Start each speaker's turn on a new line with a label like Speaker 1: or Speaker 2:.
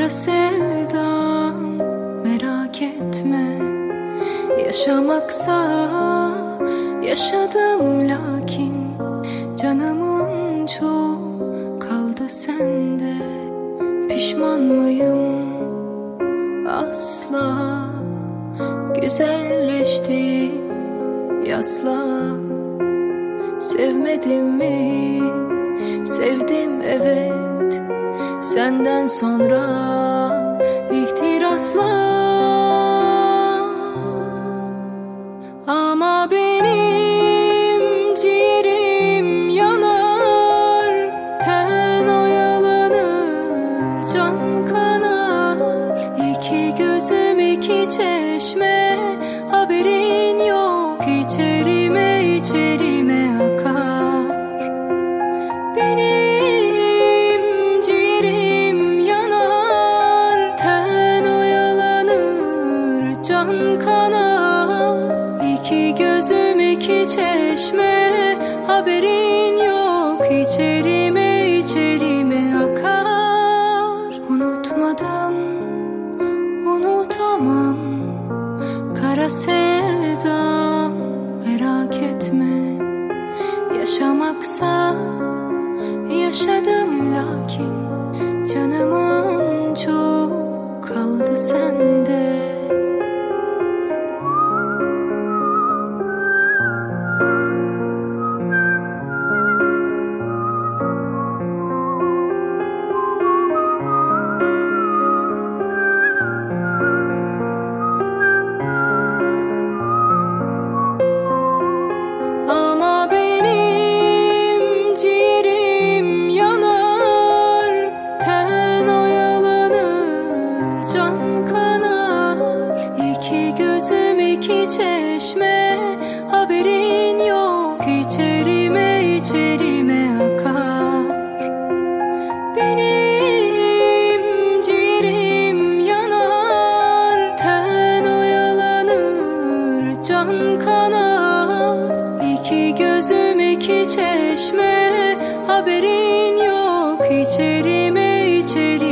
Speaker 1: Kara sevdam, merak etme. Yaşamaksa yaşadım, lakin canımın çoğu kaldı sende. Pişman mıyım? Asla. Güzelleştim yasla. Sevmedim mi? Sevdim evet. Senden sonra ihtirasla. Ama benim ciğerim yanar, ten oyalanır, can kanar. İki gözüm iki çeşme, haberin yok, içerime içerime akar. Benim ciğerim yanar, ten oyalanır, can kanar. İki gözüm iki çeşme, haberin yok, içerime içerime akar. Unutmadım, unutamam. Kara sevdam, merak etme. Yaşamaksa yaşadım, lakin canımın çoğu kaldı sende. Ama benim ciğerim yanar, ten oyalanır, can kanar. İki gözüm iki çeşme, haberin yok, içerime içerime akar. Benim ciğerim yanar, ten oyalanır, can kanar. İki gözüm iki çeşme, haberin yok, içerime içerime